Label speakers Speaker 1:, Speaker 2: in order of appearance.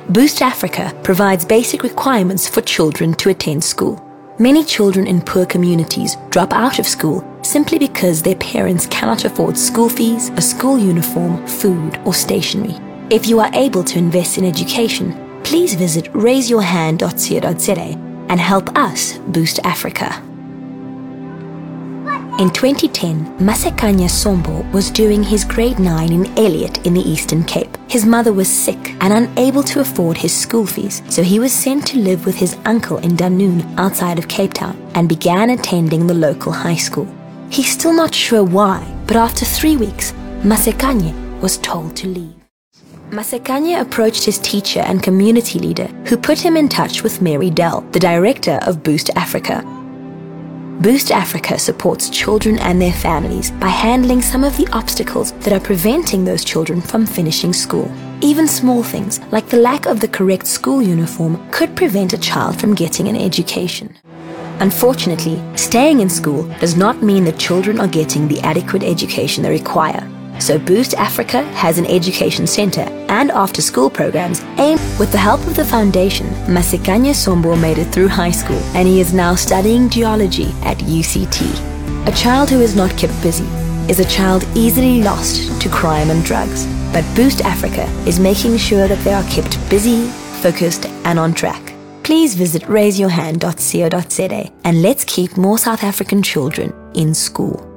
Speaker 1: Boost Africa provides basic requirements for children to attend school. Many children in poor communities drop out of school simply because their parents cannot afford school fees, a school uniform, food, or stationery. If you are able to invest in education, please visit raiseyourhand.co.za and help us boost Africa. In 2010, Masekanya Sombo was doing his grade 9 in Elliot in the Eastern Cape. His mother was sick and unable to afford his school fees, so he was sent to live with his uncle in Dunoon outside of Cape Town and began attending the local high school. He's still not sure why, but after 3 weeks, Masekanya was told to leave. Masekanya approached his teacher and community leader, who put him in touch with Mary Dell, the director of Boost Africa. Boost Africa supports children and their families by handling some of the obstacles that are preventing those children from finishing school. Even small things like the lack of the correct school uniform could prevent a child from getting an education. Unfortunately, staying in school does not mean that children are getting the adequate education they require. So Boost Africa has an education center and after-school programs aimed. With the help of the foundation, Masekanya Sombo made it through high school and he is now studying geology at UCT. A child who is not kept busy is a child easily lost to crime and drugs. But Boost Africa is making sure that they are kept busy, focused and on track. Please visit raiseyourhand.co.za and let's keep more South African children in school.